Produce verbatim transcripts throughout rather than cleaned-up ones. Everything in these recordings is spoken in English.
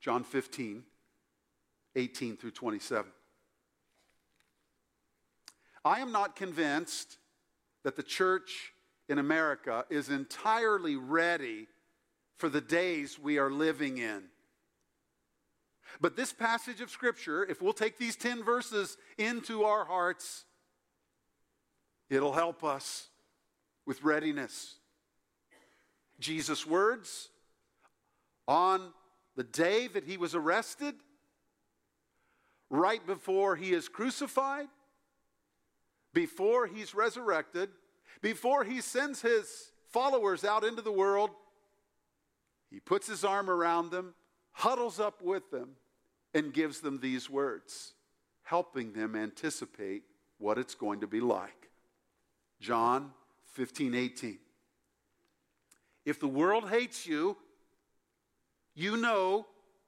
John fifteen, eighteen through twenty-seven. I am not convinced that the church in America is entirely ready for the days we are living in. But this passage of Scripture, if we'll take these ten verses into our hearts, it'll help us with readiness. Jesus' words on the day that he was arrested, right before he is crucified, before he's resurrected, before he sends his followers out into the world, he puts his arm around them, huddles up with them, and gives them these words, helping them anticipate what it's going to be like. John fifteen, eighteen. If the world hates you, you know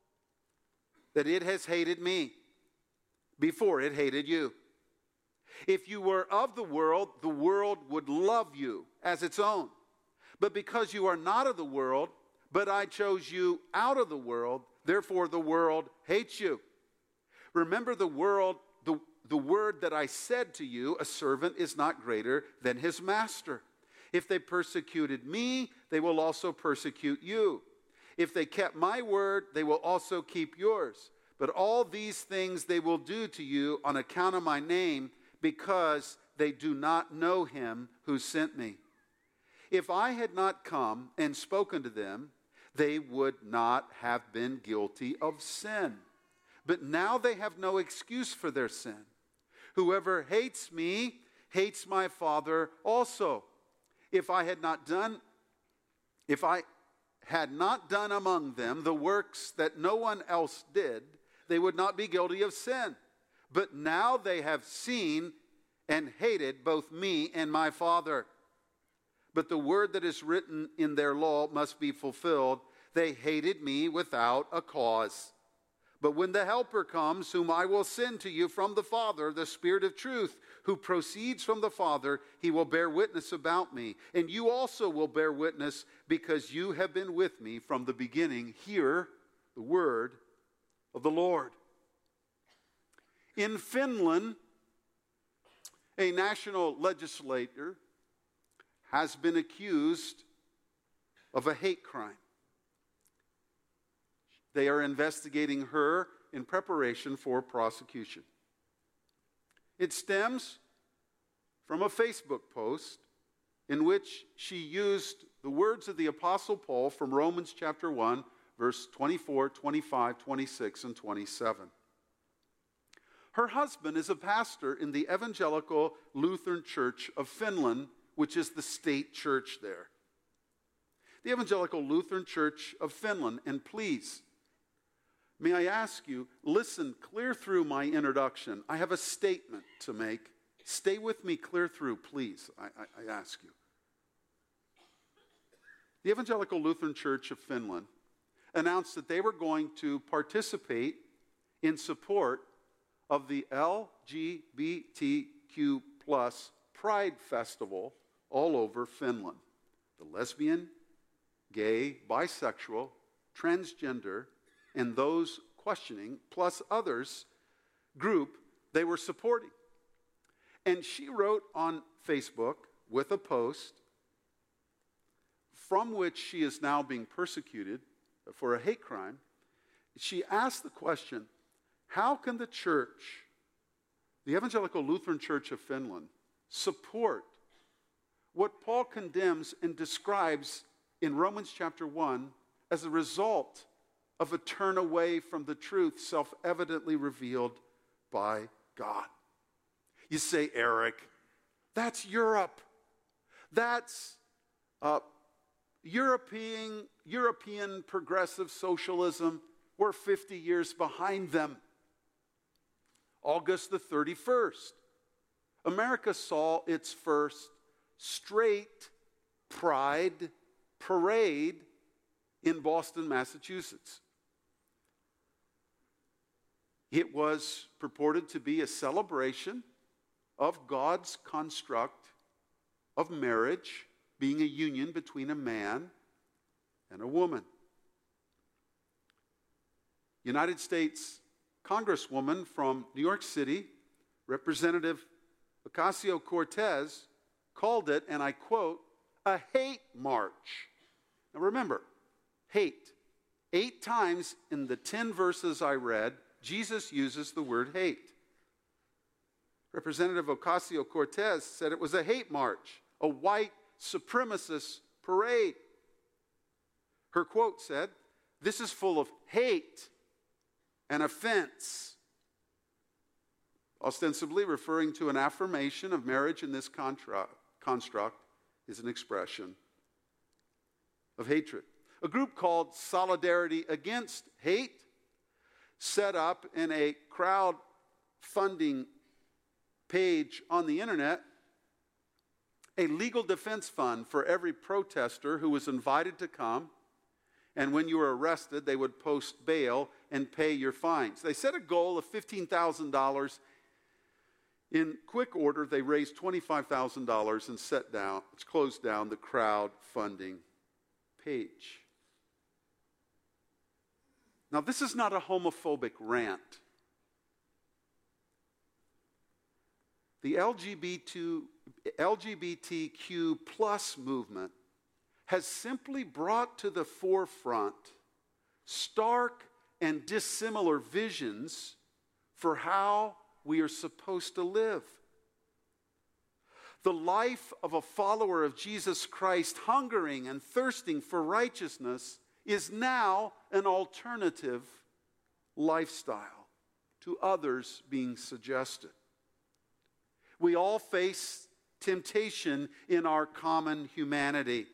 that it has hated me before it hated you. If you were of the world, the world would love you as its own. But because you are not of the world, but I chose you out of the world, therefore the world hates you. Remember the world, the, the word that I said to you, a servant is not greater than his master. If they persecuted me, they will also persecute you. If they kept my word, they will also keep yours. But all these things they will do to you on account of my name, because they do not know him who sent me. If I had not come and spoken to them, they would not have been guilty of sin. But now they have no excuse for their sin. Whoever hates me hates my Father also. If I had not done, if I had not done among them the works that no one else did, they would not be guilty of sin. But now they have seen and hated both me and my Father. But the word that is written in their law must be fulfilled. They hated me without a cause. But when the Helper comes, whom I will send to you from the Father, the Spirit of truth, who proceeds from the Father, he will bear witness about me. And you also will bear witness, because you have been with me from the beginning. Hear the word of the Lord. In Finland, a national legislator has been accused of a hate crime. They are investigating her in preparation for prosecution. It stems from a Facebook post in which she used the words of the Apostle Paul from Romans chapter one, verse twenty-four, twenty-five, twenty-six, and twenty-seven. Her husband is a pastor in the Evangelical Lutheran Church of Finland, which is the state church there. The Evangelical Lutheran Church of Finland, and please, may I ask you, listen clear through my introduction. I have a statement to make. Stay with me clear through, please, I, I, I ask you. The Evangelical Lutheran Church of Finland announced that they were going to participate in support of the L G B T Q plus Pride Festival all over Finland. The lesbian, gay, bisexual, transgender, and those questioning, plus others, group they were supporting. And she wrote on Facebook with a post from which she is now being persecuted for a hate crime. She asked the question, how can the church, the Evangelical Lutheran Church of Finland, support what Paul condemns and describes in Romans chapter one as a result of a turn away from the truth self-evidently revealed by God? You say, Eric, that's Europe. That's uh, European, European progressive socialism. We're fifty years behind them. August the thirty-first, America saw its first straight pride parade in Boston, Massachusetts. It was purported to be a celebration of God's construct of marriage being a union between a man and a woman. United States Congresswoman from New York City, Representative Ocasio-Cortez, called it, and I quote, a hate march. Now remember, hate. Eight times in the ten verses I read, Jesus uses the word hate. Representative Ocasio-Cortez said it was a hate march, a white supremacist parade. Her quote said, "This is full of hate and offense," ostensibly referring to an affirmation of marriage in this contra- construct is an expression of hatred. A group called Solidarity Against Hate set up in a crowdfunding page on the internet a legal defense fund for every protester who was invited to come, and when you were arrested, they would post bail and pay your fines. They set a goal of fifteen thousand dollars. In quick order, they raised twenty-five thousand dollars and set down, closed down the crowdfunding page. Now, this is not a homophobic rant. The L G B T Q plus movement has simply brought to the forefront stark and dissimilar visions for how we are supposed to live. The life of a follower of Jesus Christ, hungering and thirsting for righteousness, is now an alternative lifestyle to others being suggested. We all face temptation in our common humanity.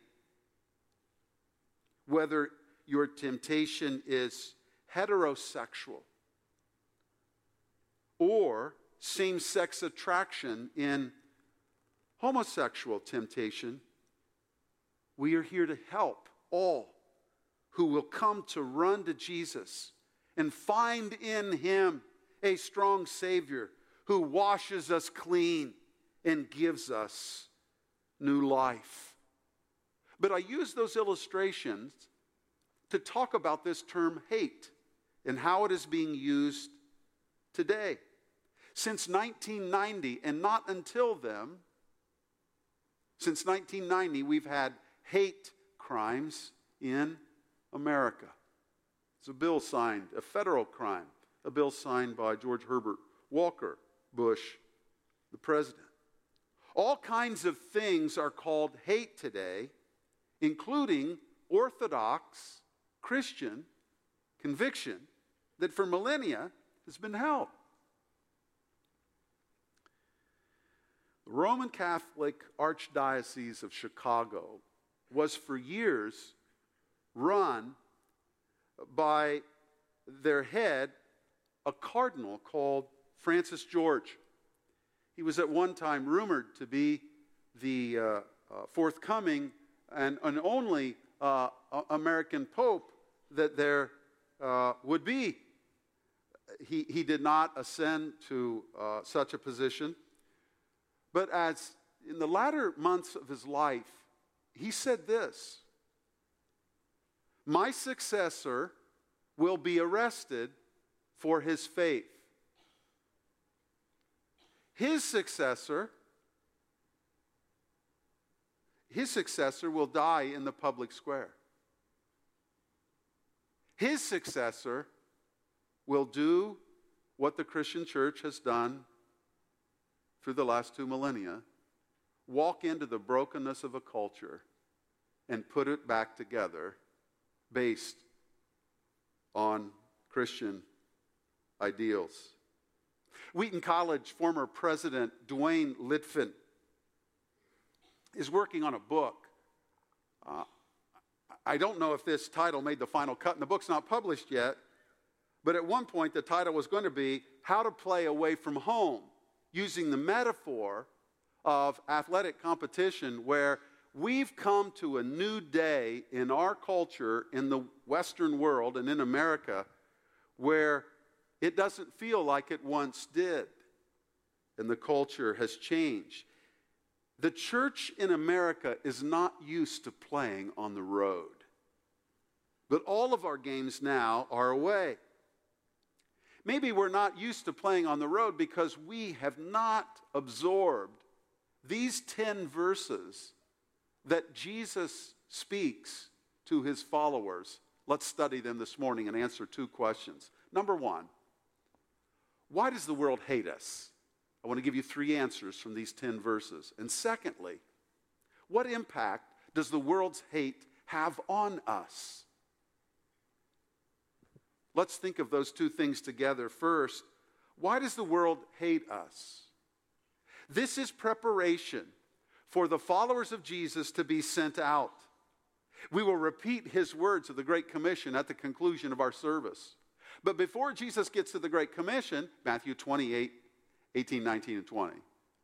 Whether your temptation is heterosexual or same-sex attraction in homosexual temptation, we are here to help all who will come to run to Jesus and find in Him a strong Savior who washes us clean and gives us new life. But I use those illustrations to talk about this term hate and how it is being used today. Since nineteen ninety, and not until then, since nineteen ninety, we've had hate crimes in America. It's a bill signed, a federal crime, a bill signed by George Herbert Walker Bush, the president. All kinds of things are called hate today, including Orthodox Christian conviction that for millennia has been held. The Roman Catholic Archdiocese of Chicago was for years run by their head, a cardinal called Francis George. He was at one time rumored to be the uh, uh, forthcoming and, and only uh, American Pope that there uh, would be. He, he did not ascend to uh, such a position. But as in the latter months of his life, he said this: "My successor will be arrested for his faith. His successor, his successor will die in the public square. His successor will do what the Christian church has done through the last two millennia, walk into the brokenness of a culture and put it back together based on Christian ideals." Wheaton College former president Duane Litfin is working on a book. Uh, I don't know if this title made the final cut, and the book's not published yet, but at one point the title was going to be How to Play Away from Home, using the metaphor of athletic competition where we've come to a new day in our culture, in the Western world and in America, where it doesn't feel like it once did, and the culture has changed. The church in America is not used to playing on the road, but all of our games now are away. Maybe we're not used to playing on the road because we have not absorbed these ten verses that Jesus speaks to his followers. Let's study them this morning and answer two questions. Number one, why does the world hate us? I want to give you three answers from these ten verses. And secondly, what impact does the world's hate have on us? Let's think of those two things together. First, why does the world hate us? This is preparation for the followers of Jesus to be sent out. We will repeat his words of the Great Commission at the conclusion of our service. But before Jesus gets to the Great Commission, Matthew twenty-eight, eighteen, nineteen, and twenty,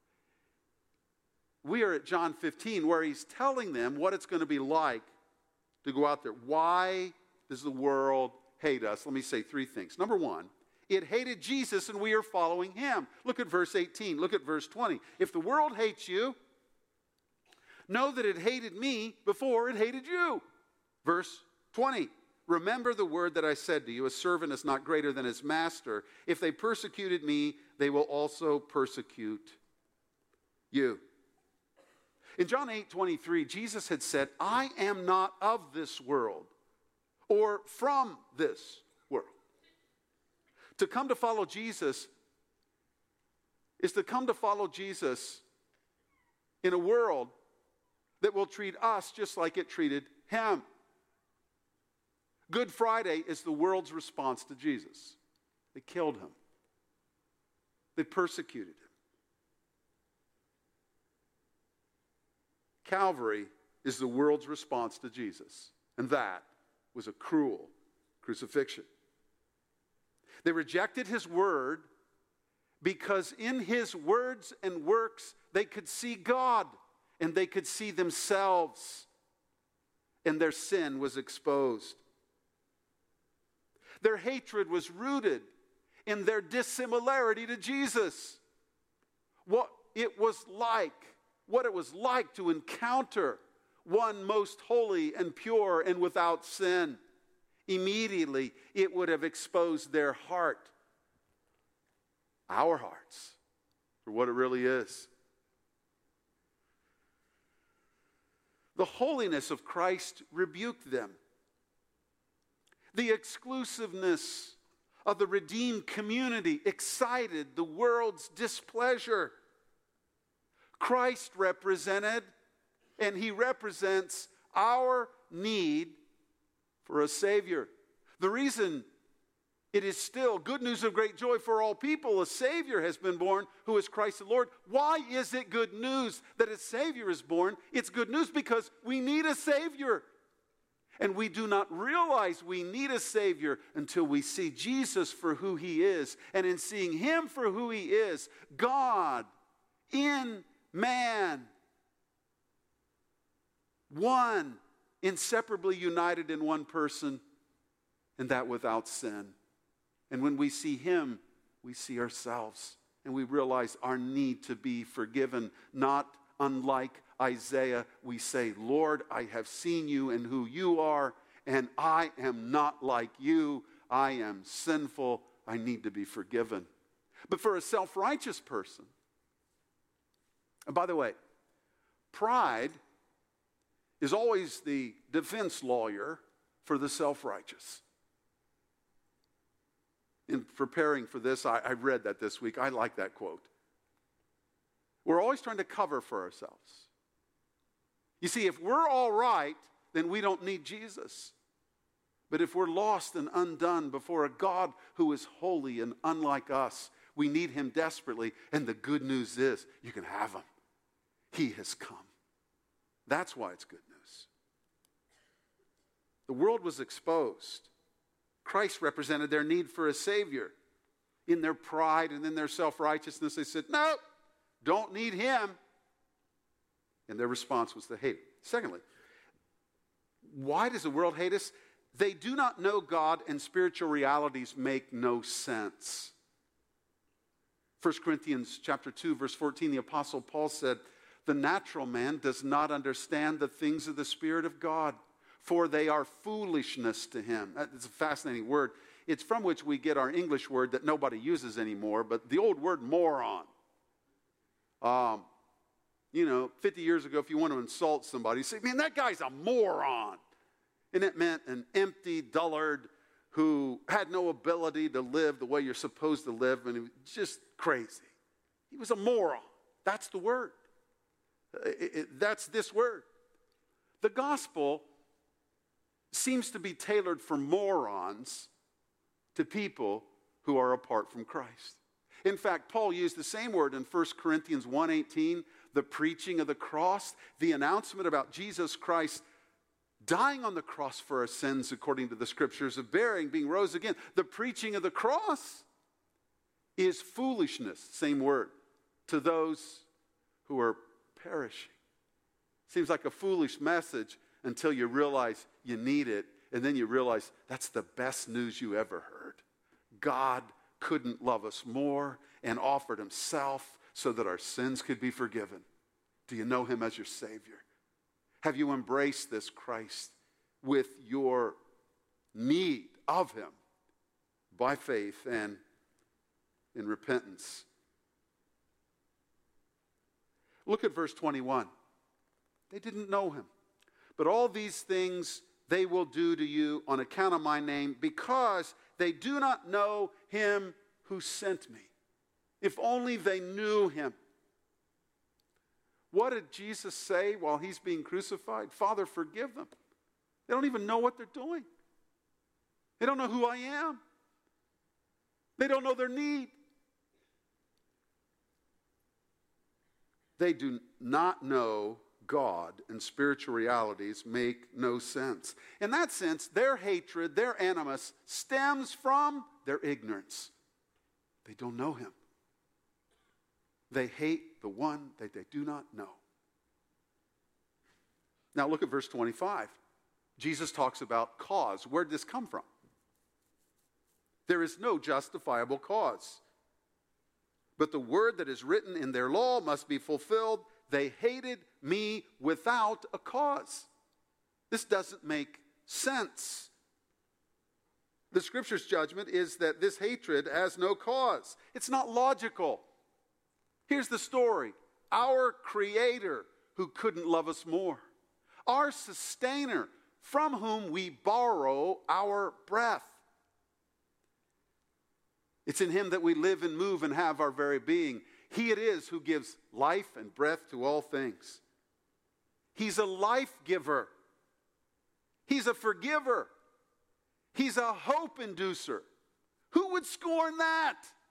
we are at John fifteen, where he's telling them what it's going to be like to go out there. Why does the world hate us? Let me say three things. Number one, it hated Jesus and we are following him. Look at verse eighteen. Look at verse twenty. If the world hates you, know that it hated me before it hated you. Verse twenty. Remember the word that I said to you, a servant is not greater than his master. If they persecuted me, they will also persecute you. In John eight twenty-three, Jesus had said, I am not of this world or from this world. To come to follow Jesus is to come to follow Jesus in a world that will treat us just like it treated him. Good Friday is the world's response to Jesus. They killed him. They persecuted him. Calvary is the world's response to Jesus, and that was a cruel crucifixion. They rejected his word because in his words and works they could see God and they could see themselves, and their sin was exposed. Their hatred was rooted in their dissimilarity to Jesus. What it was like, what it was like to encounter one most holy and pure and without sin. Immediately, it would have exposed their heart, our hearts, for what it really is. The holiness of Christ rebuked them. The exclusiveness of the redeemed community excited the world's displeasure. Christ represented, and he represents our need for a Savior. The reason it is still good news of great joy for all people, a Savior has been born who is Christ the Lord. Why is it good news that a Savior is born? It's good news because we need a Savior. And we do not realize we need a Savior until we see Jesus for who he is. And in seeing him for who he is, God in man, one, inseparably united in one person, and that without sin. And when we see him, we see ourselves, and we realize our need to be forgiven. Not unlike Isaiah, we say, Lord, I have seen you and who you are, and I am not like you. I am sinful. I need to be forgiven. But for a self-righteous person, and by the way, pride is always the defense lawyer for the self-righteous. In preparing for this, I, I read that this week. I like that quote. We're always trying to cover for ourselves. You see, if we're all right, then we don't need Jesus. But if we're lost and undone before a God who is holy and unlike us, we need him desperately. And the good news is, you can have him. He has come. That's why it's good news. The world was exposed. Christ represented their need for a Savior. In their pride and in their self-righteousness, they said, no, don't need him. And their response was to hate him. Secondly, why does the world hate us? They do not know God, and spiritual realities make no sense. First Corinthians chapter two, verse fourteen, the Apostle Paul said, the natural man does not understand the things of the Spirit of God, for they are foolishness to him. It's a fascinating word. It's from which we get our English word that nobody uses anymore, but the old word moron. Um, you know, fifty years ago, if you want to insult somebody, you say, man, that guy's a moron. And it meant an empty dullard who had no ability to live the way you're supposed to live, and he was just crazy. He was a moron. That's the word. It, it, that's this word. The gospel seems to be tailored for morons to people who are apart from Christ. In fact, Paul used the same word in First Corinthians one eighteen, the preaching of the cross, the announcement about Jesus Christ dying on the cross for our sins according to the scriptures, of bearing, being rose again. The preaching of the cross is foolishness, same word, to those who are perishing. Seems like a foolish message until you realize you need it, and then you realize that's the best news you ever heard. God couldn't love us more and offered himself so that our sins could be forgiven. Do you know him as your Savior? Have you embraced this Christ with your need of him by faith and in repentance? Look at verse twenty-one. They didn't know him. But all these things they will do to you on account of my name, because they do not know him who sent me. If only they knew him. What did Jesus say while he's being crucified? Father, forgive them. They don't even know what they're doing. They don't know who I am. They don't know their need. They do not know God, and spiritual realities make no sense. In that sense, their hatred, their animus, stems from their ignorance. They don't know him. They hate the one that they do not know. Now look at verse twenty-five. Jesus talks about cause. Where did this come from? There is no justifiable cause. But the word that is written in their law must be fulfilled. They hated me without a cause. This doesn't make sense. The scripture's judgment is that this hatred has no cause. It's not logical. Here's the story. Our Creator, who couldn't love us more. Our Sustainer, from whom we borrow our breath. It's in him that we live and move and have our very being. He it is who gives life and breath to all things. He's a life giver. He's a forgiver. He's a hope inducer. Who would scorn that?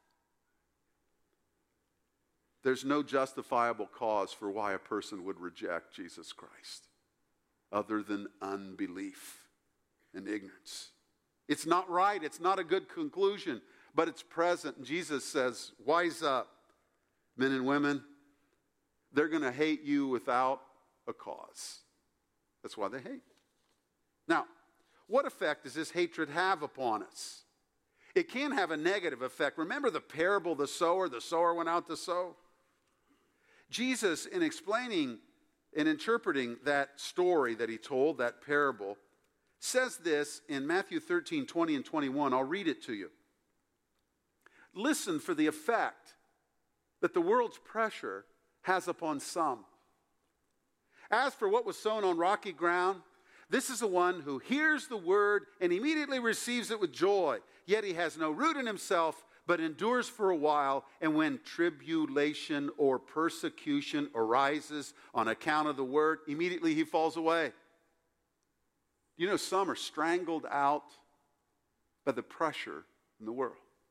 There's no justifiable cause for why a person would reject Jesus Christ other than unbelief and ignorance. It's not right. It's not a good conclusion, but it's present. And Jesus says, wise up, men and women. They're going to hate you without a cause. That's why they hate. Now, what effect does this hatred have upon us? It can have a negative effect. Remember the parable of the sower? The sower went out to sow. Jesus, in explaining and interpreting that story that he told, that parable, says this in Matthew thirteen, twenty and twenty-one. I'll read it to you. Listen for the effect that the world's pressure has upon some. As for what was sown on rocky ground, this is the one who hears the word and immediately receives it with joy. Yet he has no root in himself, but endures for a while. And when tribulation or persecution arises on account of the word, immediately he falls away. You know, some are strangled out by the pressure in the world.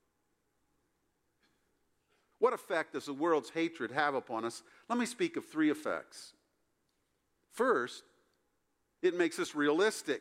What effect does the world's hatred have upon us? Let me speak of three effects. First, it makes us realistic.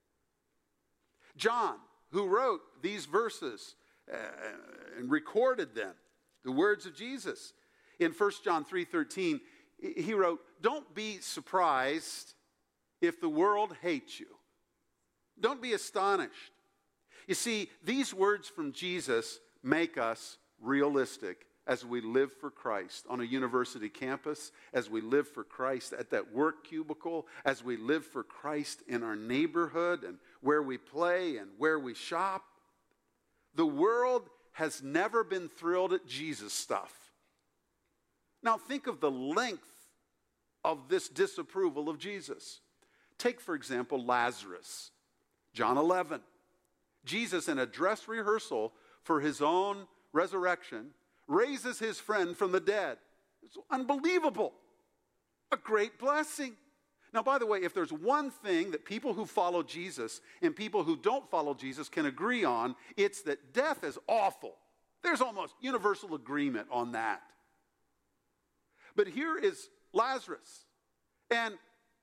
John, who wrote these verses uh, and recorded them, the words of Jesus, in First John three thirteen, he wrote, don't be surprised if the world hates you. Don't be astonished. You see, these words from Jesus make us realistic as we live for Christ on a university campus, as we live for Christ at that work cubicle, as we live for Christ in our neighborhood and where we play and where we shop. The world has never been thrilled at Jesus stuff. Now think of the length of this disapproval of Jesus. Take, for example, Lazarus. John eleven. Jesus, in a dress rehearsal for his own resurrection, raises his friend from the dead. It's unbelievable. A great blessing. Now, by the way, if there's one thing that people who follow Jesus and people who don't follow Jesus can agree on, it's that death is awful. There's almost universal agreement on that. But here is Lazarus. And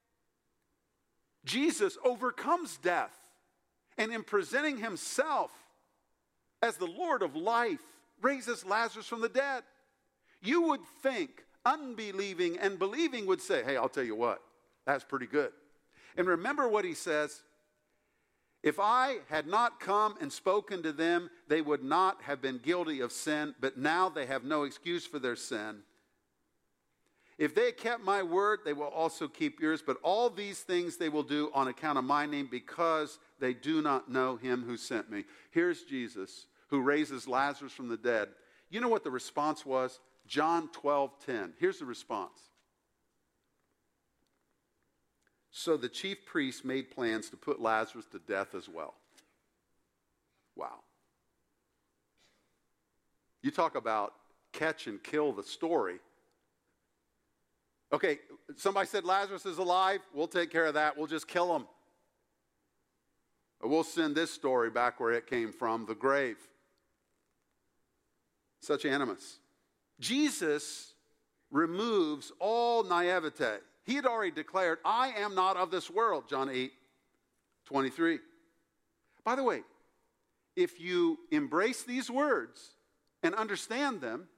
Jesus overcomes death. And in presenting himself as the Lord of life, raises Lazarus from the dead. You would think unbelieving and believing would say, hey, I'll tell you what, that's pretty good. And remember what he says, if I had not come and spoken to them, they would not have been guilty of sin, but now they have no excuse for their sin. If they kept my word, they will also keep yours, but all these things they will do on account of my name because they do not know him who sent me. Here's Jesus, who raises Lazarus from the dead. You know what the response was? John twelve ten. Here's the response. So the chief priests made plans to put Lazarus to death as well. Wow. You talk about catch and kill the story. Okay, somebody said Lazarus is alive. We'll take care of that. We'll just kill him. Or we'll send this story back where it came from, the grave. Such animus. Jesus removes all naivete. He had already declared, I am not of this world, John eight twenty-three. By the way, if you embrace these words and understand them,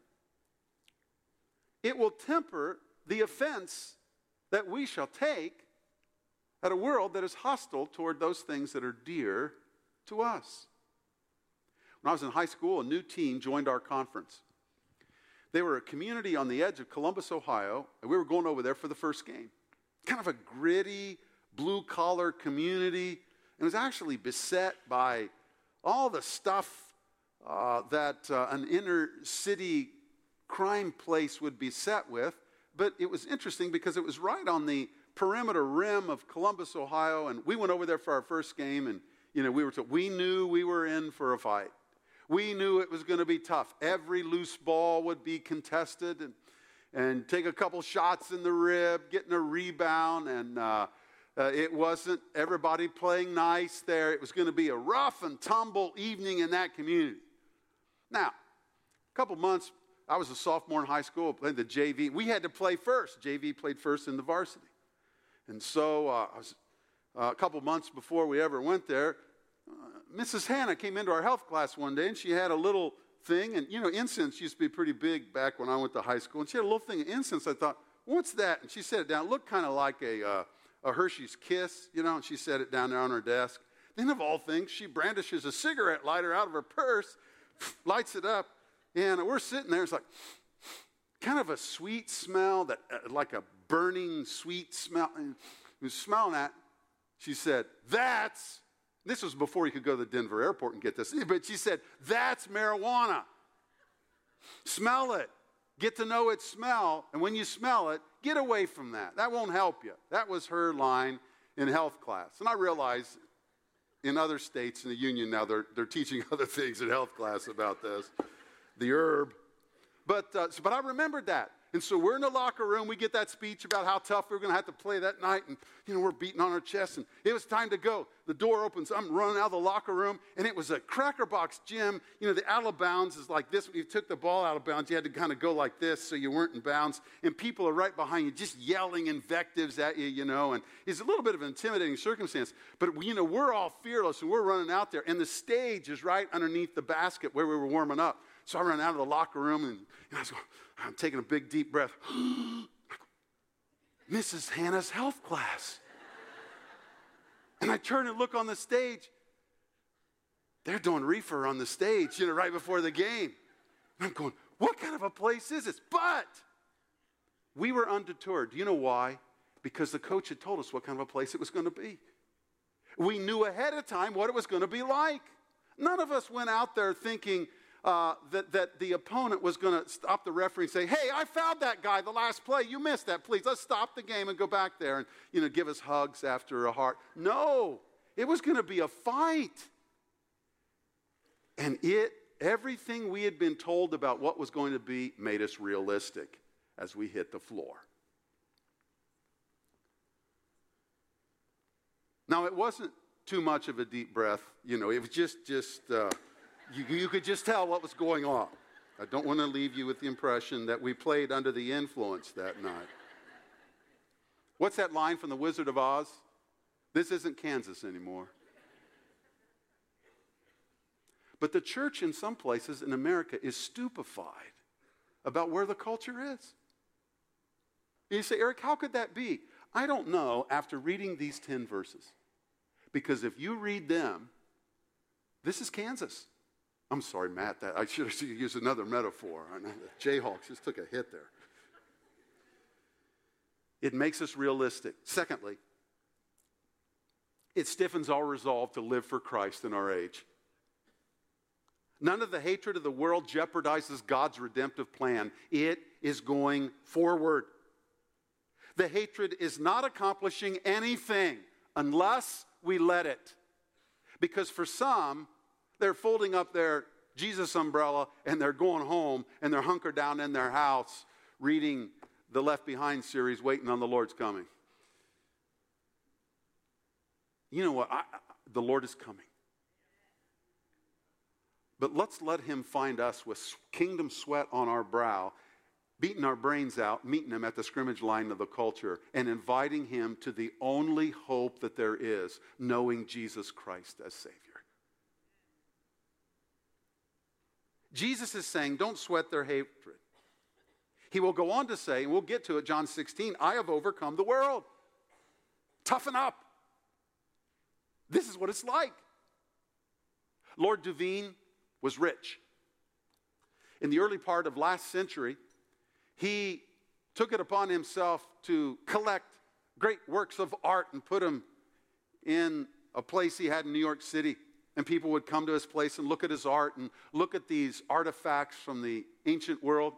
it will temper the offense that we shall take at a world that is hostile toward those things that are dear to us. When I was in high school, a new team joined our conference. They were a community on the edge of Columbus, Ohio, and we were going over there for the first game. Kind of a gritty, blue-collar community. It was actually beset by all the stuff uh, that uh, an inner-city crime place would be set with. But it was interesting because it was right on the perimeter rim of Columbus, Ohio, and we went over there for our first game, and you know we were told, we knew we were in for a fight. We knew it was going to be tough. Every loose ball would be contested, and and take a couple shots in the rib, getting a rebound, and uh, uh, it wasn't everybody playing nice there. It was going to be a rough and tumble evening in that community. Now, a couple months. I was a sophomore in high school, played the J V. We had to play first. J V played first in the varsity. And so uh, I was, uh, a couple months before we ever went there, uh, Missus Hannah came into our health class one day, and she had a little thing. And, you know, incense used to be pretty big back when I went to high school. And she had a little thing of incense. I thought, what's that? And she set it down. It looked kind of like a, uh, a Hershey's Kiss, you know, and she set it down there on her desk. Then, of all things, she brandishes a cigarette lighter out of her purse, lights it up. And we're sitting there, it's like kind of a sweet smell, that uh, like a burning sweet smell. And we were smelling that. She said, that's, this was before you could go to the Denver airport and get this, but she said, that's marijuana. Smell it. Get to know its smell. And when you smell it, get away from that. That won't help you. That was her line in health class. And I realize in other states in the union now, they're, they're teaching other things in health class about this. The herb. But, uh, so, but I remembered that. And so we're in the locker room. We get that speech about how tough we were going to have to play that night. And, you know, we're beating on our chests. And it was time to go. The door opens. I'm running out of the locker room. And it was a Cracker Box gym. You know, the out of bounds is like this. When you took the ball out of bounds, you had to kind of go like this so you weren't in bounds. And people are right behind you just yelling invectives at you, you know. And it's a little bit of an intimidating circumstance. But, you know, we're all fearless. And we're running out there. And the stage is right underneath the basket where we were warming up. So I ran out of the locker room, and, and I was going, I'm taking a big, deep breath. Missus Hannah's health class. And I turn and look on the stage. They're doing reefer on the stage, you know, right before the game. And I'm going, what kind of a place is this? But we were undeterred. Do you know why? Because the coach had told us what kind of a place it was going to be. We knew ahead of time what it was going to be like. None of us went out there thinking uh, that, that the opponent was going to stop the referee and say, hey, I fouled that guy the last play. You missed that. Please, let's stop the game and go back there and, you know, give us hugs after a heart. No, it was going to be a fight. And it, everything we had been told about what was going to be made us realistic as we hit the floor. Now, it wasn't too much of a deep breath. You know, it was just, just uh, you, you could just tell what was going on. I don't want to leave you with the impression that we played under the influence that night. What's that line from The Wizard of Oz? This isn't Kansas anymore. But the church in some places in America is stupefied about where the culture is. And you say, Eric, how could that be? I don't know after reading these ten verses. Because if you read them, this is Kansas. I'm sorry, Matt, that, I should have used another metaphor. I know the Jayhawks just took a hit there. It makes us realistic. Secondly, it stiffens our resolve to live for Christ in our age. None of the hatred of the world jeopardizes God's redemptive plan. It is going forward. The hatred is not accomplishing anything unless we let it. Because for some, they're folding up their Jesus umbrella and they're going home and they're hunkered down in their house reading the Left Behind series, waiting on the Lord's coming. You know what? I, I, the Lord is coming. But let's let him find us with kingdom sweat on our brow, beating our brains out, meeting him at the scrimmage line of the culture, and inviting him to the only hope that there is, knowing Jesus Christ as Savior. Jesus is saying, don't sweat their hatred. He will go on to say, and we'll get to it, John sixteen, I have overcome the world. Toughen up. This is what it's like. Lord Duveen was rich. In the early part of last century, he took it upon himself to collect great works of art and put them in a place he had in New York City. And people would come to his place and look at his art and look at these artifacts from the ancient world.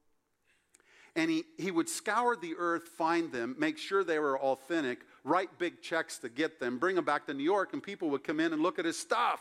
And he, he would scour the earth, find them, make sure they were authentic, write big checks to get them, bring them back to New York, and people would come in and look at his stuff.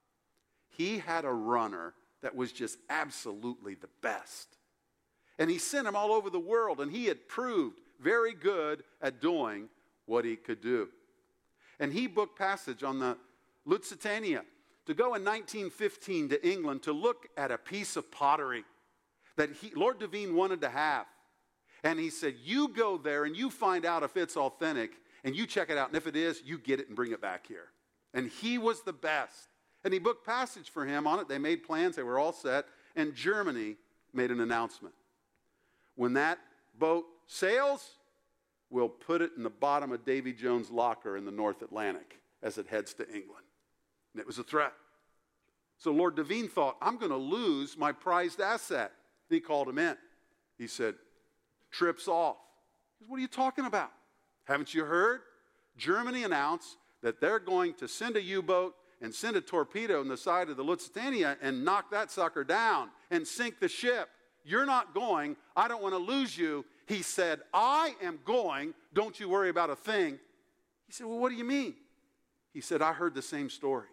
He had a runner that was just absolutely the best. And he sent him all over the world, and he had proved very good at doing what he could do. And he booked passage on the Lusitania to go in nineteen fifteen to England to look at a piece of pottery that he, Lord Duveen wanted to have. And he said, you go there and you find out if it's authentic, and you check it out, and if it is, you get it and bring it back here. And he was the best. And he booked passage for him on it. They made plans. They were all set. And Germany made an announcement. When that boat sails, we'll put it in the bottom of Davy Jones' locker in the North Atlantic as it heads to England. And it was a threat. So Lord Duveen thought, I'm going to lose my prized asset. And he called him in. He said, trips off. He said, what are you talking about? Haven't you heard? Germany announced that they're going to send a U-boat and send a torpedo in the side of the Lusitania and knock that sucker down and sink the ship. You're not going. I don't want to lose you. He said, I am going. Don't you worry about a thing. He said, well, what do you mean? He said, I heard the same story.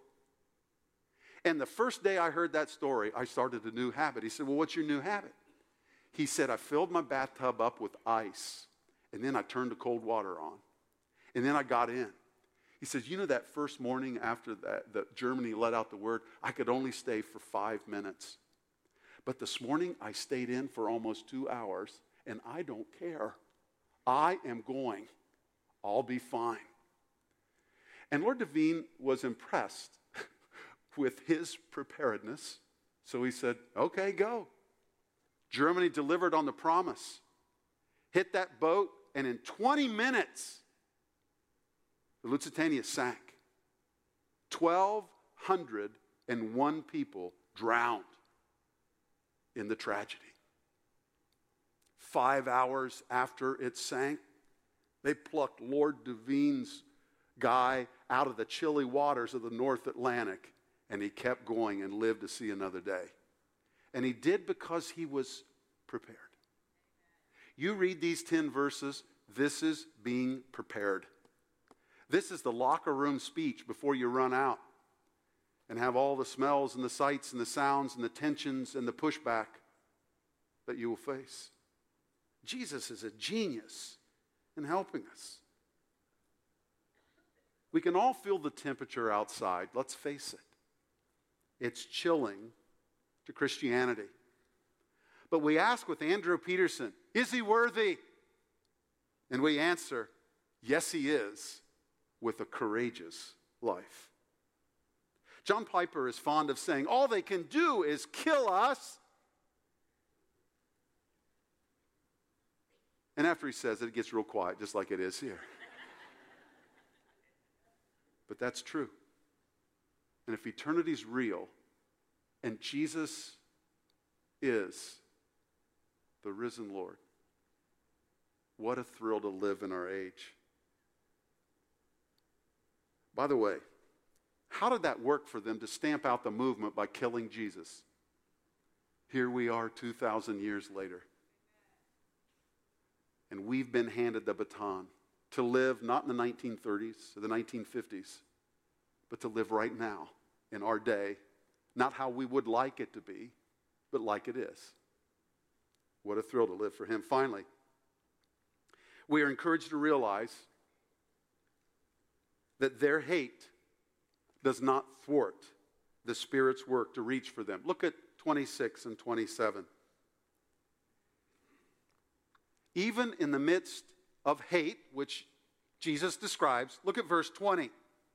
And the first day I heard that story, I started a new habit. He said, well, what's your new habit? He said, I filled my bathtub up with ice, and then I turned the cold water on. And then I got in. He says, you know that first morning after that, that Germany let out the word, I could only stay for five minutes. But this morning, I stayed in for almost two hours, and I don't care. I am going. I'll be fine. And Lord Duveen was impressed with his preparedness, so he said, okay, go. Germany delivered on the promise. Hit that boat, and in twenty minutes, the Lusitania sank. twelve hundred one people drowned. in the tragedy. Five hours after it sank, they plucked Lord Devine's guy out of the chilly waters of the North Atlantic, and he kept going and lived to see another day. And he did because he was prepared. You read these ten verses, this is being prepared. This is the locker room speech before you run out and have all the smells and the sights and the sounds and the tensions and the pushback that you will face. Jesus is a genius in helping us. We can all feel the temperature outside. Let's face it. It's chilling to Christianity. But we ask with Andrew Peterson, is he worthy? And we answer, yes, he is, with a courageous life. John Piper is fond of saying, all they can do is kill us. And after he says it, it gets real quiet, just like it is here. But that's true. And if eternity's real, and Jesus is the risen Lord, what a thrill to live in our age. By the way, how did that work for them to stamp out the movement by killing Jesus? Here we are two thousand years later. And we've been handed the baton to live not in the nineteen thirties or the nineteen fifties, but to live right now in our day, not how we would like it to be, but like it is. What a thrill to live for him. Finally, we are encouraged to realize that their hate does not thwart the Spirit's work to reach for them. Look at twenty-six and twenty-seven. Even in the midst of hate, which Jesus describes, look at verse twenty.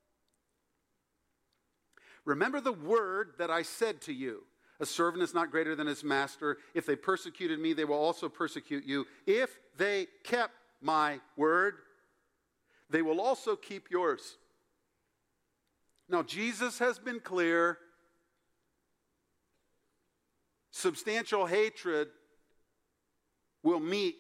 Remember the word that I said to you. A servant is not greater than his master. If they persecuted me, they will also persecute you. If they kept my word, they will also keep yours. Now, Jesus has been clear. Substantial hatred will meet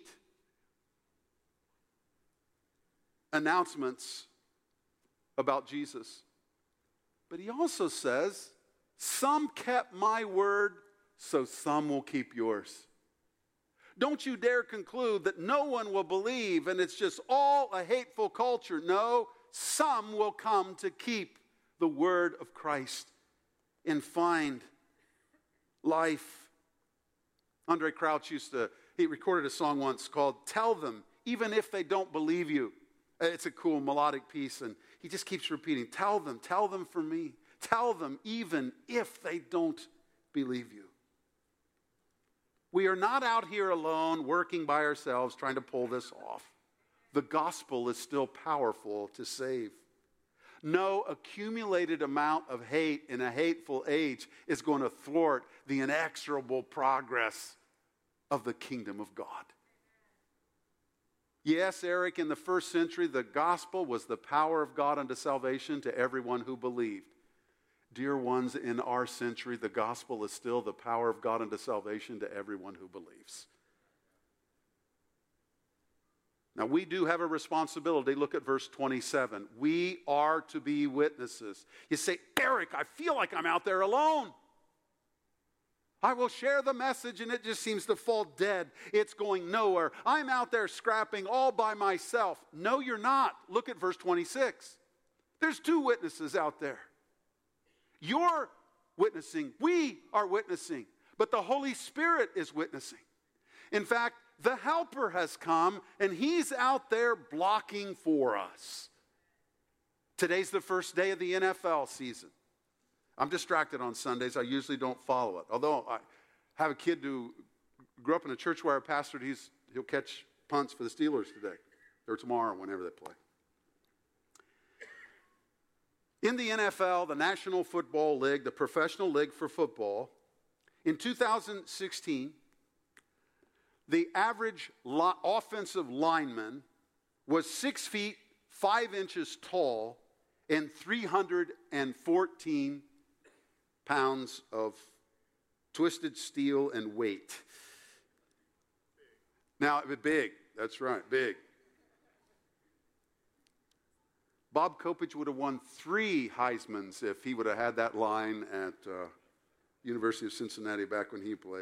announcements about Jesus. But he also says, some kept my word, so some will keep yours. Don't you dare conclude that no one will believe and it's just all a hateful culture. No, some will come to keep the word of Christ and find life. Andre Crouch used to, he recorded a song once called Tell Them, Even If They Don't Believe You. It's a cool melodic piece, and he just keeps repeating, tell them, tell them for me. Tell them even if they don't believe you. We are not out here alone, working by ourselves, trying to pull this off. The gospel is still powerful to save. No accumulated amount of hate in a hateful age is going to thwart the inexorable progress of the kingdom of God. Yes, Eric, in the first century, the gospel was the power of God unto salvation to everyone who believed. Dear ones, in our century, the gospel is still the power of God unto salvation to everyone who believes. Now, we do have a responsibility. Look at verse twenty-seven. We are to be witnesses. You say, Eric, I feel like I'm out there alone. I will share the message and it just seems to fall dead. It's going nowhere. I'm out there scrapping all by myself. No, you're not. Look at verse twenty-six. There's two witnesses out there. You're witnessing. We are witnessing. But the Holy Spirit is witnessing. In fact, the Helper has come and he's out there blocking for us. Today's the first day of the N F L season. I'm distracted on Sundays. I usually don't follow it. Although I have a kid who grew up in a church where I pastored. He's, he'll catch punts for the Steelers today or tomorrow, whenever they play. In the N F L, the National Football League, the professional league for football, in two thousand sixteen, the average lo- offensive lineman was six feet, five inches tall, and three hundred fourteen pounds of Twisted steel and weight. Now, big. That's right, big. Bob Kopich would have won three Heismans if he would have had that line at uh, University of Cincinnati back when he played.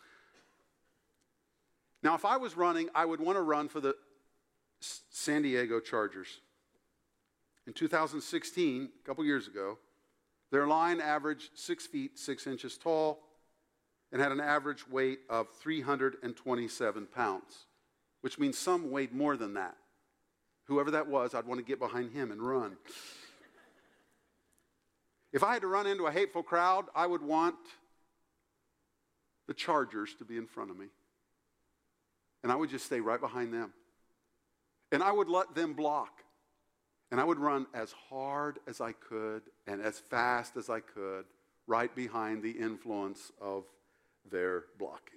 Now, if I was running, I would want to run for the San Diego Chargers. In two thousand sixteen, a couple years ago, their line averaged six feet, six inches tall and had an average weight of three hundred twenty-seven pounds, which means some weighed more than that. Whoever that was, I'd want to get behind him and run. If I had to run into a hateful crowd, I would want the Chargers to be in front of me. And I would just stay right behind them. And I would let them block. And I would run as hard as I could and as fast as I could right behind the influence of their blocking.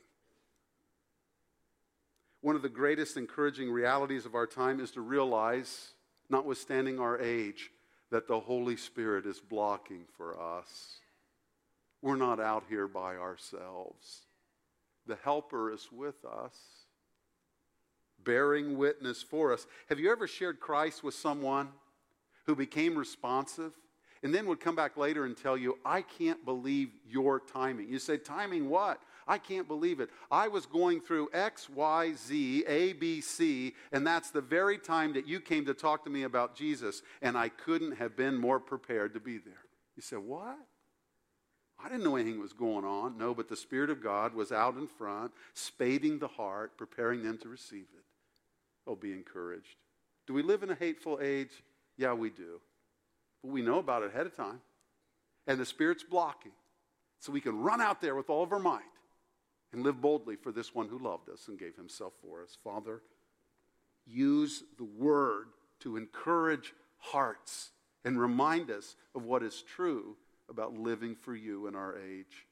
One of the greatest encouraging realities of our time is to realize, notwithstanding our age, that the Holy Spirit is blocking for us. We're not out here by ourselves. The Helper is with us, bearing witness for us. Have you ever shared Christ with someone who became responsive and then would come back later and tell you, I can't believe your timing? You say, timing what? I can't believe it. I was going through X, Y, Z, A, B, C, and that's the very time that you came to talk to me about Jesus, and I couldn't have been more prepared to be there. You say, what? I didn't know anything was going on. No, but the Spirit of God was out in front, spading the heart, preparing them to receive it. Oh, be encouraged. Do we live in a hateful age? Yeah, we do. But we know about it ahead of time. And the Spirit's blocking. So we can run out there with all of our might and live boldly for this one who loved us and gave himself for us. Father, use the word to encourage hearts and remind us of what is true about living for you in our age.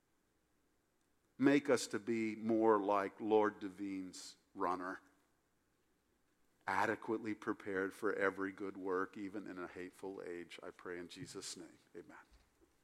Make us to be more like Lord Devine's runner, adequately prepared for every good work, even in a hateful age. I pray in Jesus' name, amen.